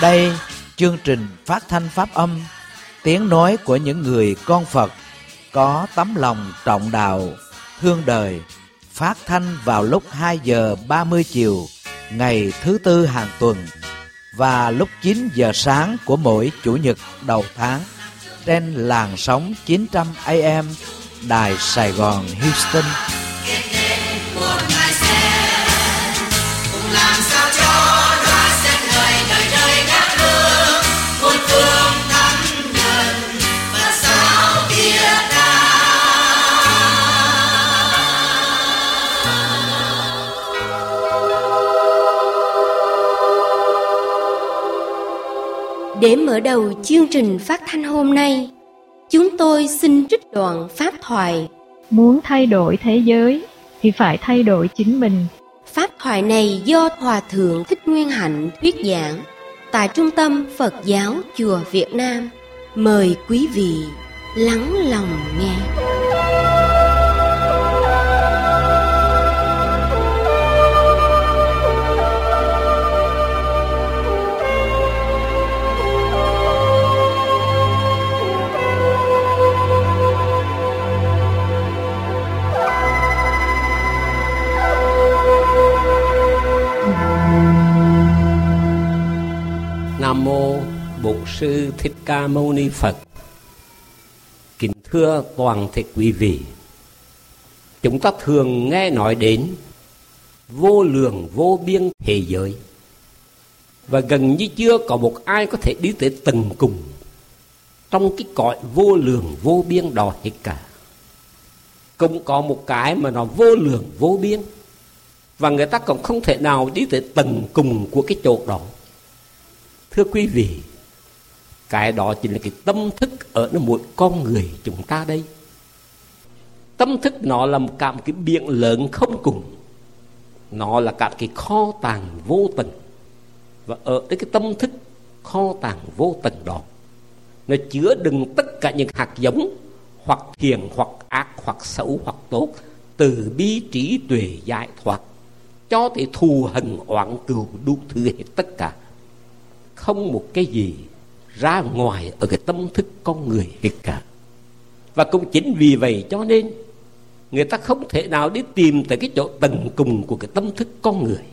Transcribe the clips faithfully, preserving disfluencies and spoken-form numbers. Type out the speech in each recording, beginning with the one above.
Đây, chương trình phát thanh pháp âm, tiếng nói của những người con Phật có tấm lòng trọng đạo, thương đời, phát thanh vào lúc hai giờ ba mươi chiều ngày thứ tư hàng tuần và lúc chín giờ sáng của mỗi chủ nhật đầu tháng trên làn sóng chín trăm A M Đài Sài Gòn Houston. Để mở đầu chương trình phát thanh hôm nay, chúng tôi xin trích đoạn pháp thoại: Muốn thay đổi thế giới thì phải thay đổi chính mình. Pháp thoại này do Hòa Thượng Thích Nguyên Hạnh thuyết giảng tại Trung tâm Phật giáo Chùa Việt Nam. Mời quý vị lắng lòng nghe. Nam mô Bổn Sư Thích Ca Mâu Ni Phật. Kính thưa toàn thể quý vị, chúng ta thường nghe nói đến vô lượng vô biên thế giới, và gần như chưa có một ai có thể đi tới tận cùng trong cái cõi vô lượng vô biên đó hết cả. Cũng có một cái mà nó vô lượng vô biên, và người ta cũng không thể nào đi tới tận cùng của cái chỗ đó. Thưa quý vị, cái đó chính là cái tâm thức ở mỗi con người chúng ta đây. Tâm thức nó là cả một cái biển lớn không cùng, nó là cả cái kho tàng vô tận. Và ở cái tâm thức kho tàng vô tận đó, nó chứa đựng tất cả những hạt giống, hoặc thiện, hoặc ác, hoặc xấu, hoặc tốt, từ bi trí tuệ giải thoát cho tới thù hận oán cừu đủ thứ hết tất cả. Không một cái gì ra ngoài ở cái tâm thức con người hết cả. Và cũng chính vì vậy cho nên người ta không thể nào đi tìm tới cái chỗ tận cùng của cái tâm thức con người.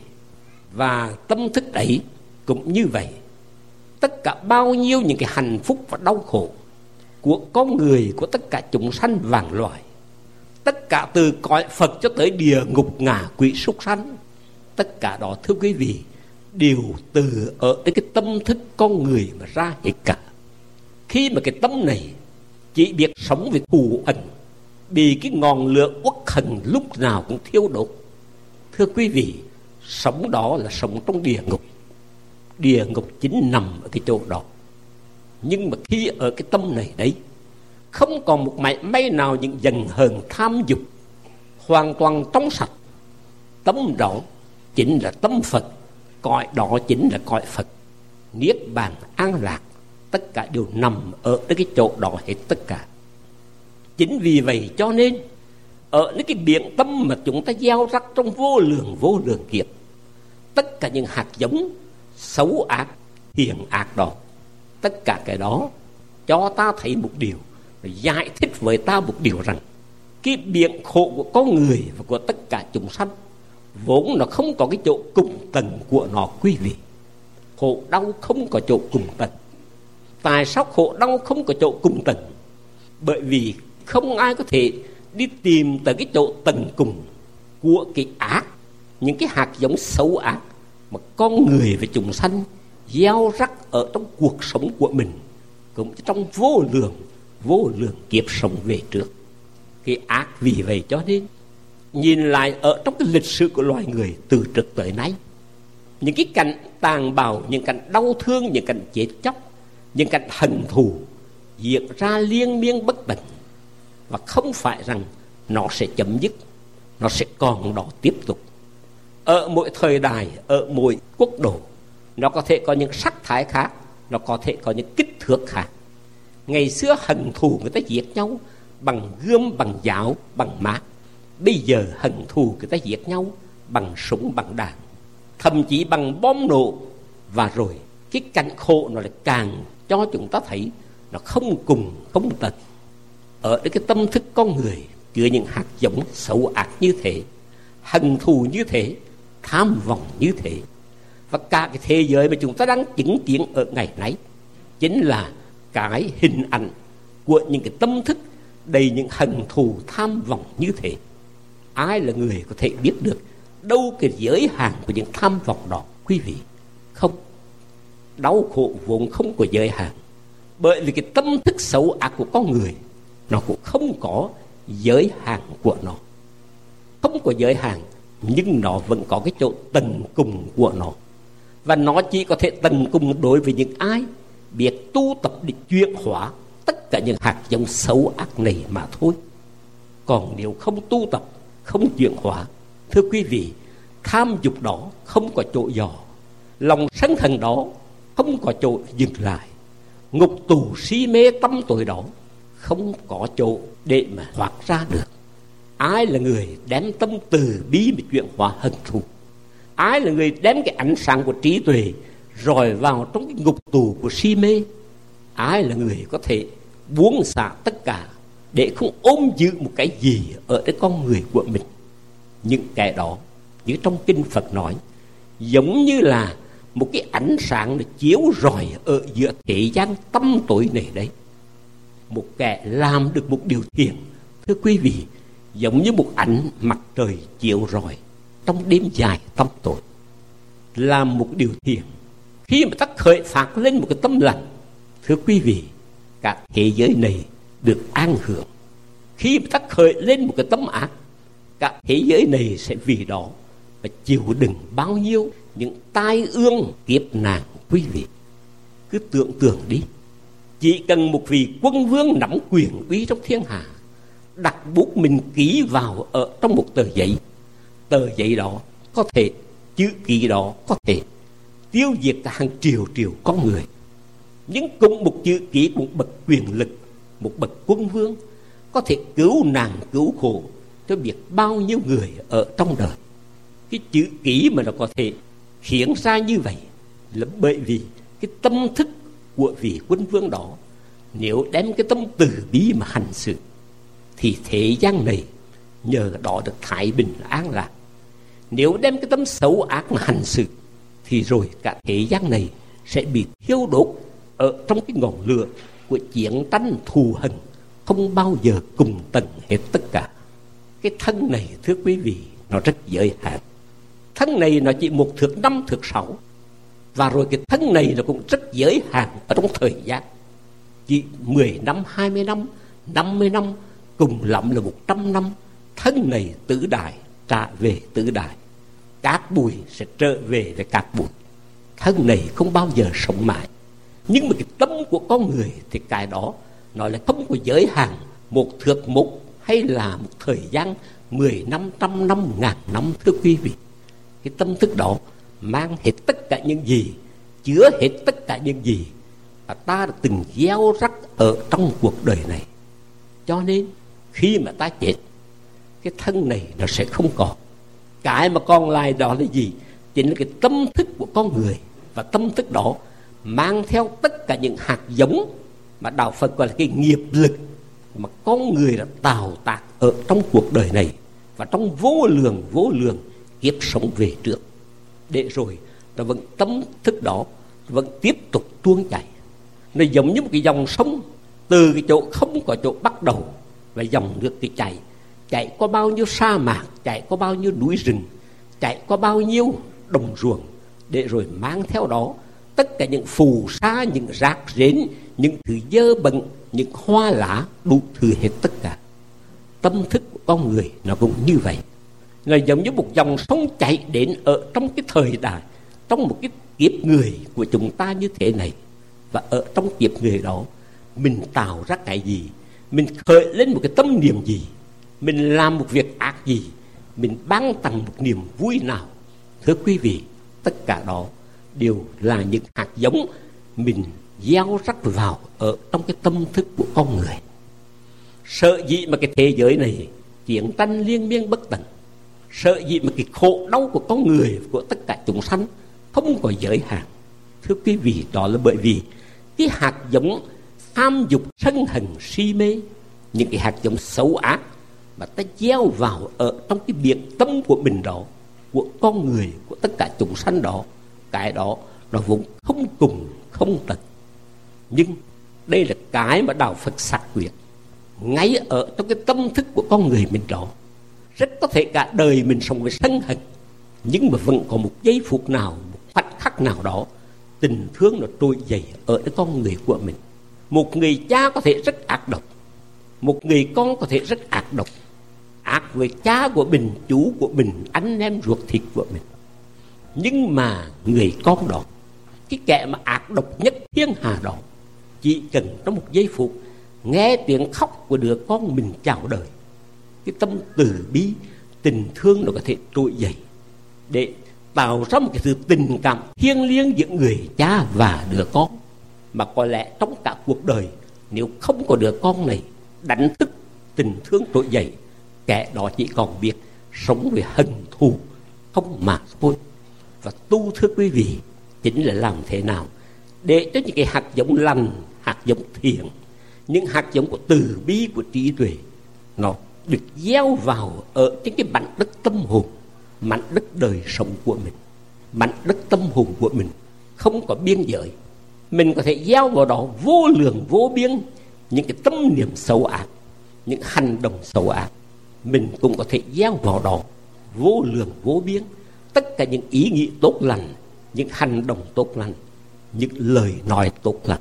Và tâm thức ấy cũng như vậy, tất cả bao nhiêu những cái hạnh phúc và đau khổ của con người, của tất cả chúng sanh vạn loài, tất cả từ cõi Phật cho tới địa ngục ngạ quỷ súc sanh, tất cả đó thưa quý vị đều từ ở cái tâm thức con người mà ra hết cả. Khi mà cái tâm này chỉ biết sống với thù ẩn, bị cái ngọn lửa uất hận lúc nào cũng thiêu đốt, thưa quý vị, sống đó là sống trong địa ngục. Địa ngục chính nằm ở cái chỗ đó. Nhưng mà khi ở cái tâm này đấy, không còn một mảy may nào những giận hờn tham dục, hoàn toàn trong sạch. Tâm đó chính là tâm Phật, cõi đó chính là cõi Phật. Niết bàn an lạc, tất cả đều nằm ở cái chỗ đó hết tất cả. Chính vì vậy cho nên ở cái biển tâm mà chúng ta gieo rắc trong vô lượng vô lượng kiếp, tất cả những hạt giống xấu ác, hiền ác đó, tất cả cái đó cho ta thấy một điều, giải thích với ta một điều rằng cái biển khổ của con người và của tất cả chúng sanh vốn nó không có cái chỗ cùng tầng của nó quý vị. Khổ đau không có chỗ cùng tầng. Tại sao khổ đau không có chỗ cùng tầng? Bởi vì không ai có thể đi tìm tới cái chỗ tầng cùng của cái ác, những cái hạt giống xấu ác mà con người và chúng sanh gieo rắc ở trong cuộc sống của mình, cũng trong vô lượng vô lượng kiếp sống về trước. Cái ác vì vậy cho nên nhìn lại ở trong cái lịch sử của loài người từ trước tới nay, những cái cảnh tàn bạo, những cảnh đau thương, những cảnh chết chóc, những cảnh hận thù diễn ra liên miên bất tận. Và không phải rằng nó sẽ chấm dứt, nó sẽ còn đó tiếp tục. Ở mỗi thời đại, ở mỗi quốc độ, nó có thể có những sắc thái khác, nó có thể có những kích thước khác. Ngày xưa hận thù người ta giết nhau bằng gươm, bằng giáo, bằng mát. Bây giờ hận thù người ta giết nhau bằng súng, bằng đạn, thậm chí bằng bom nổ, và rồi cái cảnh khổ nó lại càng cho chúng ta thấy nó không cùng không tận. Ở cái tâm thức con người chứa những hạt giống xấu ác như thế, hận thù như thế, tham vọng như thế. Và cả cái thế giới mà chúng ta đang chứng kiến ở ngày nay chính là cái hình ảnh của những cái tâm thức đầy những hận thù tham vọng như thế. Ai là người có thể biết được đâu cái giới hạn của những tham vọng đó, quý vị? Không. Đau khổ vốn không có giới hạn, bởi vì cái tâm thức xấu ác của con người nó cũng không có giới hạn của nó. Không có giới hạn, nhưng nó vẫn có cái chỗ tận cùng của nó. Và nó chỉ có thể tận cùng đối với những ai biết tu tập để chuyển hóa tất cả những hạt giống xấu ác này mà thôi. Còn nếu không tu tập, không chuyển hóa, thưa quý vị, tham dục đó không có chỗ dò, lòng sân hận đó không có chỗ dừng lại, ngục tù si mê tâm tội đó không có chỗ để mà thoát ra được. Ai là người đem tâm từ bi mà chuyển hóa hận thù? Ai là người đem cái ánh sáng của trí tuệ rồi vào trong cái ngục tù của si mê? Ai là người có thể buông xả tất cả để không ôm giữ một cái gì ở cái con người của mình? Những cái đó, như trong kinh Phật nói, giống như là một cái ánh sáng để chiếu rọi ở giữa thế gian tâm tối này đấy. Một kẻ làm được một điều thiện, thưa quý vị, giống như một ánh mặt trời chiếu rọi trong đêm dài tâm tối. Làm một điều thiện, khi mà ta khởi phát lên một cái tâm lành, thưa quý vị, cả thế giới này được an hưởng. Khi mà ta khởi lên một cái tâm ác, cả thế giới này sẽ vì đó và chịu đựng bao nhiêu những tai ương kiếp nạn. Quý vị cứ tưởng tượng đi, chỉ cần một vị quân vương nắm quyền uy trong thiên hạ, đặt bút mình ký vào ở trong một tờ giấy, tờ giấy đó có thể, chữ ký đó có thể tiêu diệt cả hàng triệu triệu con người. Nhưng cùng một chữ ký, một bậc quyền lực, một bậc quân vương có thể cứu nạn cứu khổ cho biết bao nhiêu người ở trong đời. Cái chữ ký mà nó có thể khiến ra như vậy là bởi vì cái tâm thức của vị quân vương đó, nếu đem cái tâm từ bi mà hành sự thì thế gian này nhờ đó được thái bình an lạc. Nếu đem cái tâm xấu ác mà hành sự thì rồi cả thế gian này sẽ bị thiêu đốt ở trong cái ngọn lửa của chiến tranh thù hận không bao giờ cùng tận hết tất cả. Cái thân này, thưa quý vị, nó rất giới hạn. Thân này nó chỉ một thước năm, thước sáu. Và rồi cái thân này nó cũng rất giới hạn ở trong thời gian. Chỉ mười năm, hai mươi năm, năm mươi năm, cùng lắm là một trăm năm. Thân này tử đại, trả về tử đại. Cát bụi sẽ trở về với cát bụi. Thân này không bao giờ sống mãi. Nhưng mà cái tâm của con người thì cái đó nó là không có giới hạn một thước mục hay là một thời gian mười năm, trăm năm, ngàn năm, thưa quý vị. Cái tâm thức đó mang hết tất cả những gì, chứa hết tất cả những gì mà ta đã từng gieo rắc ở trong cuộc đời này. Cho nên khi mà ta chết, cái thân này nó sẽ không còn. Cái mà còn lại đó là gì? Chính là cái tâm thức của con người. Và tâm thức đó mang theo tất cả những hạt giống mà Đạo Phật gọi là cái nghiệp lực mà con người đã tạo tác ở trong cuộc đời này và trong vô lượng vô lượng kiếp sống về trước. Để rồi nó vẫn tâm thức đó vẫn tiếp tục tuôn chảy. Nó giống như một cái dòng sông, từ cái chỗ không có chỗ bắt đầu và dòng nước thì chảy, chạy qua bao nhiêu sa mạc, chạy qua bao nhiêu núi rừng, chạy qua bao nhiêu đồng ruộng, để rồi mang theo đó tất cả những phù sa, những rác rến, những thứ dơ bẩn, những hoa lá, đủ thứ hết tất cả. Tâm thức của con người nó cũng như vậy. Nó giống như một dòng sông chảy đến ở trong cái thời đại, trong một cái kiếp người của chúng ta như thế này. Và ở trong kiếp người đó, mình tạo ra cái gì, mình khởi lên một cái tâm niệm gì, mình làm một việc ác gì, mình ban tặng một niềm vui nào, thưa quý vị, tất cả đó đều là những hạt giống mình gieo rắc vào ở trong cái tâm thức của con người. Sợ dĩ mà cái thế giới này chiến tranh liên miên bất tận, sợ dĩ mà cái khổ đau của con người, của tất cả chúng sanh không có giới hạn, Thưa quý vị, đó là bởi vì cái hạt giống tham dục sân hận si mê, những cái hạt giống xấu ác mà ta gieo vào ở trong cái biển tâm của mình đó, của con người, của tất cả chúng sanh đó, cái đó nó vốn không cùng không tận. Nhưng đây là cái mà đạo Phật xác quyết ngay ở trong cái tâm thức của con người mình đó. Rất có thể cả đời mình sống với sân hận, nhưng mà vẫn có một giây phút nào, một khoảnh khắc nào đó, tình thương nó trỗi dậy ở cái con người của mình. Một người cha có thể rất ác độc, một người con có thể rất ác độc, ác với cha của mình, chú của mình, anh em ruột thịt của mình. Nhưng mà người con đó, cái kẻ mà ác độc nhất thiên hạ đó, chỉ cần trong một giây phút nghe tiếng khóc của đứa con mình chào đời, cái tâm từ bi, tình thương nó có thể trỗi dậy để tạo ra một cái sự tình cảm thiêng liêng giữa người cha và đứa con. Mà có lẽ trong cả cuộc đời, nếu không có đứa con này đánh thức tình thương trỗi dậy, kẻ đó chỉ còn biết sống với hận thù không mà thôi. Và tu, thưa quý vị, chính là làm thế nào để cho những cái hạt giống lành, hạt giống thiện, những hạt giống của từ bi, của trí tuệ, nó được gieo vào ở trên cái mảnh đất tâm hồn, mảnh đất đời sống của mình. Mảnh đất tâm hồn của mình không có biên giới, mình có thể gieo vào đó vô lượng vô biên những cái tâm niệm xấu ác, những hành động xấu ác. Mình cũng có thể gieo vào đó vô lượng vô biên tất cả những ý nghĩ tốt lành, những hành động tốt lành, những lời nói tốt lành.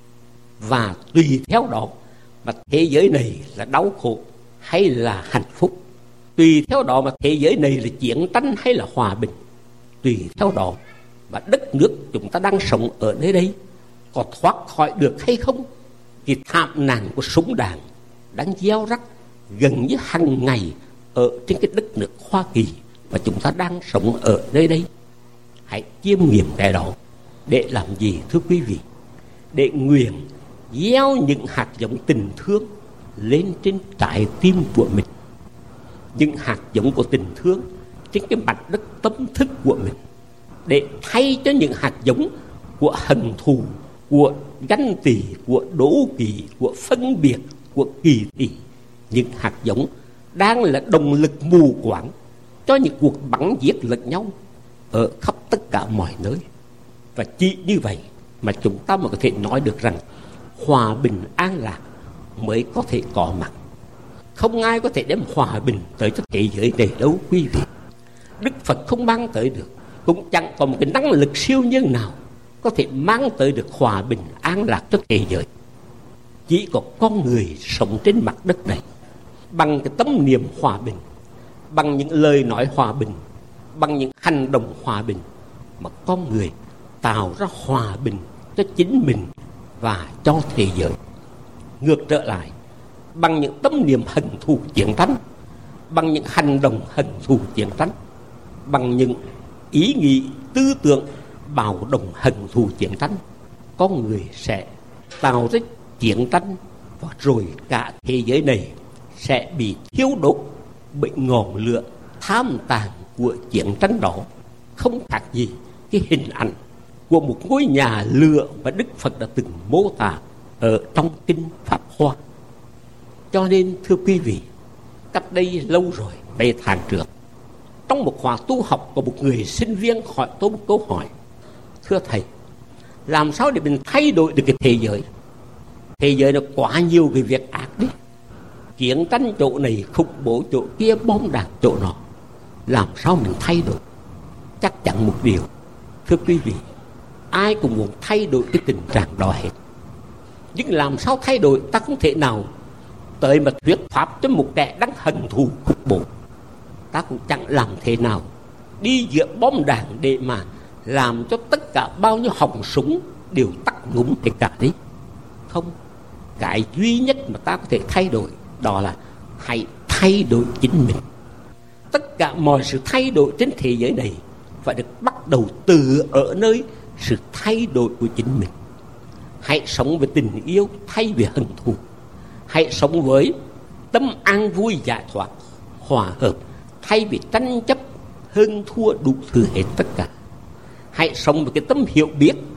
Và tùy theo đó mà thế giới này là đau khổ hay là hạnh phúc, tùy theo đó mà thế giới này là chiến tranh hay là hòa bình, tùy theo đó mà đất nước chúng ta đang sống ở nơi đây có thoát khỏi được hay không. Thì thảm nạn của súng đạn đang gieo rắc gần như hàng ngày ở trên cái đất nước Hoa Kỳ mà chúng ta đang sống ở nơi đây. Hãy chiêm nghiệm cái đó. Để làm gì, thưa quý vị? Để nguyện gieo những hạt giống tình thương lên trên trái tim của mình, những hạt giống của tình thương trên cái mặt đất tâm thức của mình, để thay cho những hạt giống của hận thù, của ganh tị, của đố kỵ, của phân biệt, của kỳ thị, những hạt giống đang là động lực mù quáng cho những cuộc bắn giết lẫn nhau ở khắp tất cả mọi nơi. Và chỉ như vậy mà chúng ta mới có thể nói được rằng hòa bình an lạc mới có thể có mặt. Không ai có thể đem hòa bình tới cho thế giới này đâu quý vị. Đức Phật không mang tới được, cũng chẳng có một cái năng lực siêu nhân nào có thể mang tới được hòa bình an lạc cho thế giới. Chỉ có con người sống trên mặt đất này bằng cái tâm niệm hòa bình, bằng những lời nói hòa bình, bằng những hành động hòa bình mà con người tạo ra hòa bình cho chính mình và cho thế giới. Ngược trở lại, bằng những tâm niệm hận thù chiến tranh, bằng những hành động hận thù chiến tranh, bằng những ý nghĩ tư tưởng bạo động hận thù chiến tranh, con người sẽ tạo ra chiến tranh, và rồi cả thế giới này sẽ bị thiêu đốt bởi ngọn lửa tham tàn của chiến tranh đó. Không khác gì cái hình ảnh của một ngôi nhà lửa mà Đức Phật đã từng mô tả ở trong kinh Pháp Hoa. Cho nên thưa quý vị, cách đây lâu rồi, mấy tháng trước, trong một khóa tu học của một người sinh viên hỏi tôi một câu hỏi: thưa thầy, làm sao để mình thay đổi được cái thế giới? Thế giới nó quá nhiều cái việc ác đi, chiến tranh chỗ này, khủng bố chỗ kia, bom đạn chỗ nọ, làm sao mình thay đổi? Chắc chắn một điều, thưa quý vị, ai cũng muốn thay đổi cái tình trạng đó hết. Nhưng làm sao thay đổi? Ta không thể nào tới mà thuyết pháp cho một kẻ đang hận thù khủng bố. Ta cũng chẳng làm thế nào đi giữa bom đạn để mà làm cho tất cả bao nhiêu họng súng đều tắt ngúm hết cả đấy. Không, cái duy nhất mà ta có thể thay đổi đó là hãy thay đổi chính mình. Tất cả mọi sự thay đổi trên thế giới này phải được bắt đầu từ ở nơi sự thay đổi của chính mình. Hãy sống với tình yêu thay vì hận thù. Hãy sống với tâm an vui giải thoát, hòa hợp thay vì tranh chấp, hơn thua đủ thứ hết tất cả. Hãy sống với cái tâm hiểu biết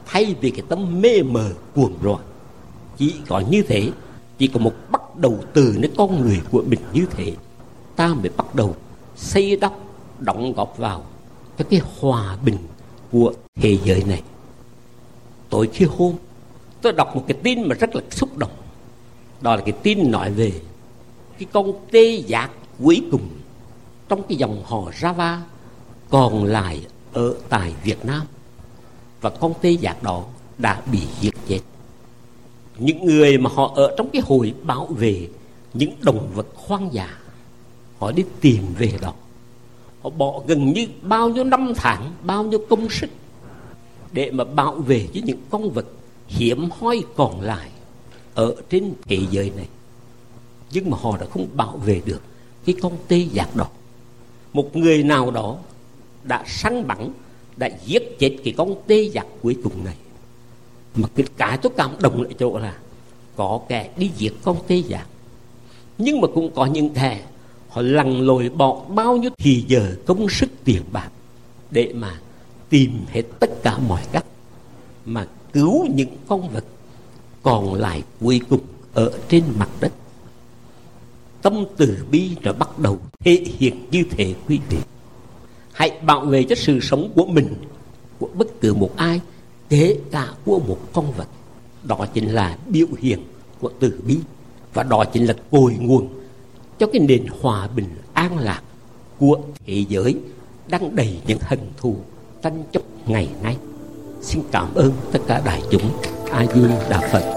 thay vì cái tâm mê mờ cuồng loạn. Chỉ có như thế, chỉ có một bắt đầu từ nơi con người của mình như thế, ta mới bắt đầu xây đắp, đóng góp vào cho cái hòa bình của thế giới này. Tối khi hôm, tôi đọc một cái tin mà rất là xúc động. Đó là cái tin nói về cái con tê giác cuối cùng trong cái dòng họ Java còn lại ở tại Việt Nam. Và con tê giác đó đã bị giết chết. Những người mà họ ở trong cái hội bảo vệ những động vật hoang dã, họ đi tìm về đó. Họ bỏ gần như bao nhiêu năm tháng, bao nhiêu công sức để mà bảo vệ cho những con vật hiếm hoi còn lại ở trên thế giới này. Nhưng mà họ đã không bảo vệ được cái con tê giác đó. Một người nào đó đã săn bắn, đã giết chết cái con tê giác cuối cùng này. Mà cái cái tôi cảm động lại chỗ là có kẻ đi giết con tê giác, nhưng mà cũng có những kẻ họ lặn lội bỏ bao nhiêu thì giờ công sức tiền bạc để mà tìm hết tất cả mọi cách mà cứu những con vật còn lại cuối cùng ở trên mặt đất. Tâm từ bi nó bắt đầu thể hiện như thế quý vị. Hãy bảo vệ cho sự sống của mình, của bất cứ một ai, kể cả của một con vật. Đó chính là biểu hiện của từ bi, và đó chính là cội nguồn cho cái nền hòa bình an lạc của thế giới đang đầy những hận thù tranh chấp ngày nay. Xin cảm ơn tất cả đại chúng. A Di Đà Phật.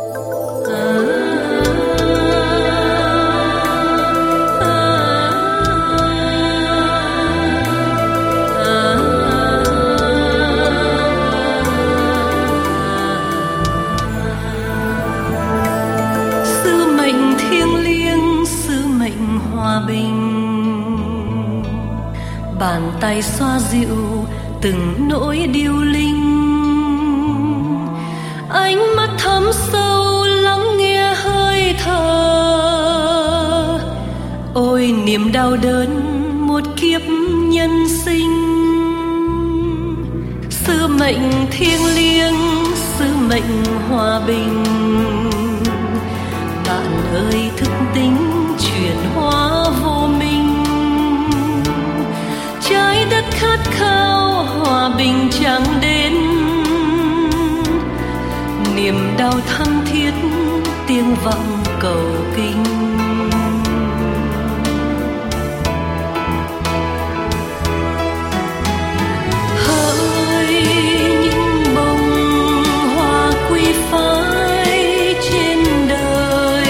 Bàn tay xoa dịu từng nỗi điêu linh, ánh mắt thấm sâu lắng nghe hơi thở. Ôi niềm đau đớn một kiếp nhân sinh, sứ mệnh thiêng liêng, sứ mệnh hòa bình. Bạn ơi thức tính chuyển hóa vô minh, trái đất khát khao hòa bình chẳng đến. Niềm đau thắm thiết tiếng vọng cầu kinh. Hỡi những bông hoa quý phái trên đời,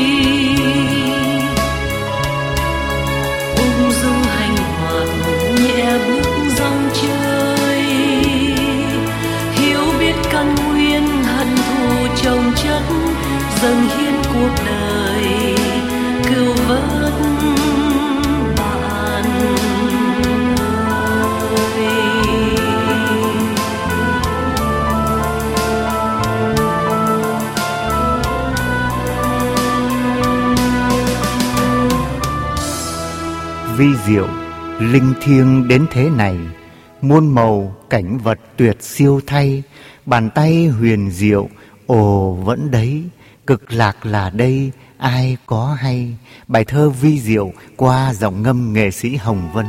ung dung hành hoạt nhẹ bước dòng chơi, hiểu biết căn nguyên hận thù chồng chất, dâng hiến cuộc đời cứu vớt bạn ơi. Vi diệu linh thiêng đến thế này, muôn màu cảnh vật tuyệt siêu thay, bàn tay huyền diệu ồ vẫn đấy, cực lạc là đây ai có hay. Bài thơ vi diệu qua giọng ngâm nghệ sĩ Hồng Vân.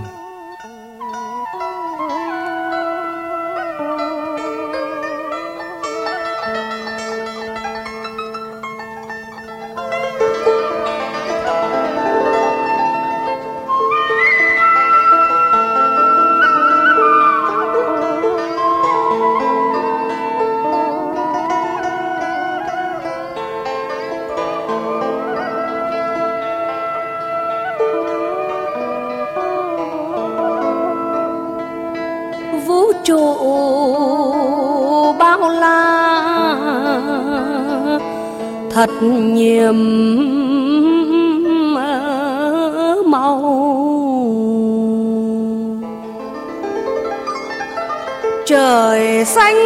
thật nhiệm màu. Trời xanh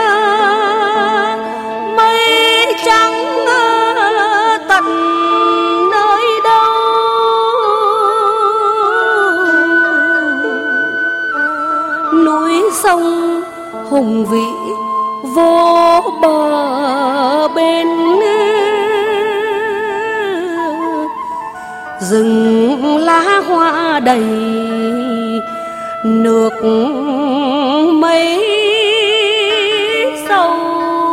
mây trắng tận nơi đâu, núi sông hùng vĩ vô bờ bên, rừng lá hoa đầy nước mấy sâu.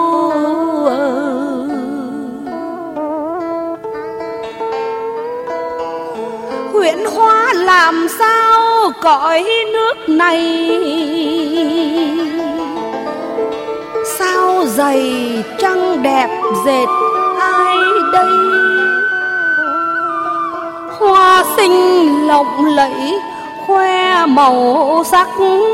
Huyện Hoa làm sao cõi nước này, sao dày trăng đẹp dệt ai đây. Hoa xinh lộng lẫy khoe màu sắc,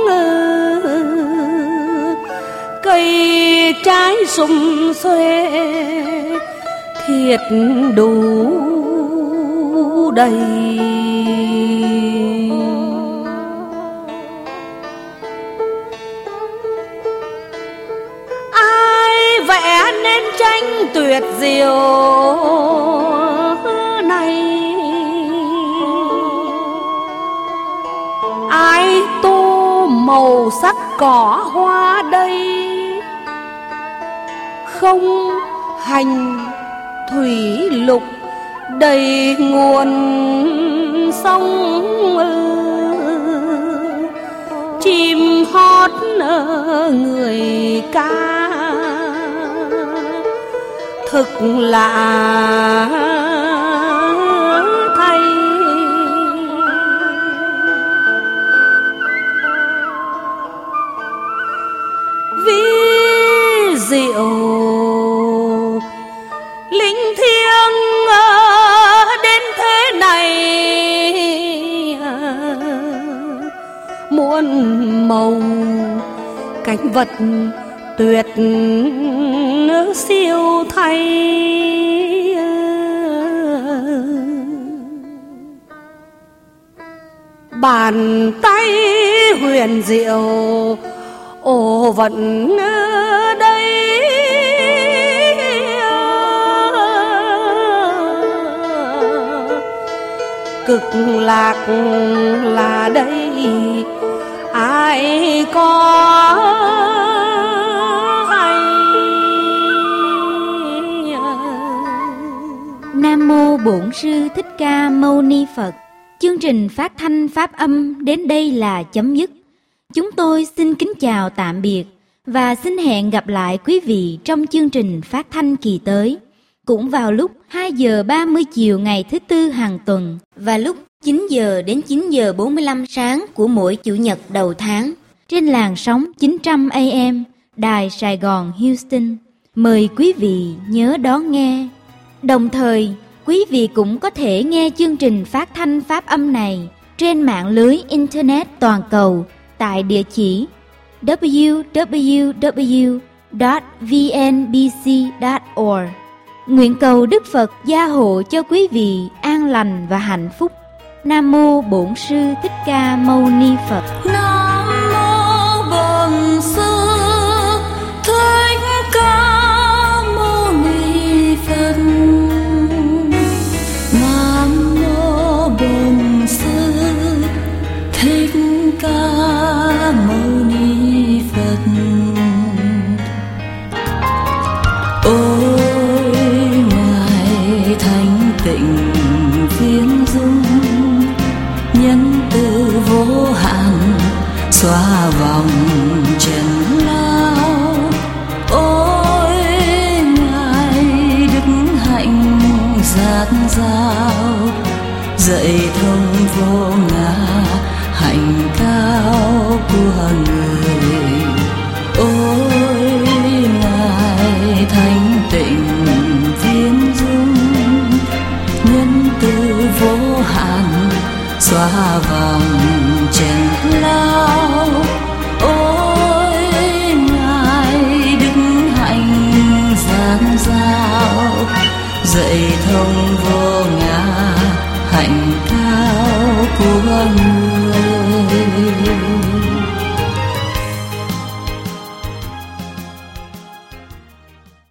cây trái sum xuê thiệt đủ đầy. Ai vẽ nên tranh tuyệt diệu này, ai tô màu sắc cỏ hoa đây. Không hành thủy lục đầy nguồn sông, chim hót người ca thực lạ thay. Ví diệu linh thiêng đến thế này, muôn màu cảnh vật tuyệt siêu thay. Bàn tay huyền diệu ồ vẫn đây, cực lạc là đây ai có hay. Nam mô Bổn Sư Thích Ca Mâu Ni Phật. Chương trình phát thanh pháp âm đến đây là chấm dứt. Chúng tôi xin kính chào tạm biệt và xin hẹn gặp lại quý vị trong chương trình phát thanh kỳ tới, cũng vào lúc hai giờ ba mươi chiều ngày thứ Tư hàng tuần và lúc chín giờ đến chín giờ bốn mươi lăm sáng của mỗi Chủ nhật đầu tháng trên làn sóng chín trăm A M Đài Sài Gòn Houston. Mời quý vị nhớ đón nghe. Đồng thời, quý vị cũng có thể nghe chương trình phát thanh pháp âm này trên mạng lưới Internet toàn cầu tại địa chỉ w w w chấm v n b c chấm org. Nguyện cầu Đức Phật gia hộ cho quý vị an lành và hạnh phúc. Nam mô Bổn Sư Thích Ca Mâu Ni Phật. Nam mô Bổn Sư Thích Ca Mâu Ni Phật. Nam mô Bổn Sư Thích Ca Mâu Ni Phật. Ôi Ngài Thánh Tịnh Viên Dung, nhân từ vô hạn xóa vòng trần lao. Ôi Ngài đức hạnh giác giao, dạy thông vô ngã hạnh cao của người. Ôi Ngài Thánh Tịnh Viên Dung, nhân từ vô hạn xóa vòng trần lao. Ôi Ngài đức hạnh giác giao, dạy thông vô ngã hạnh cao của người.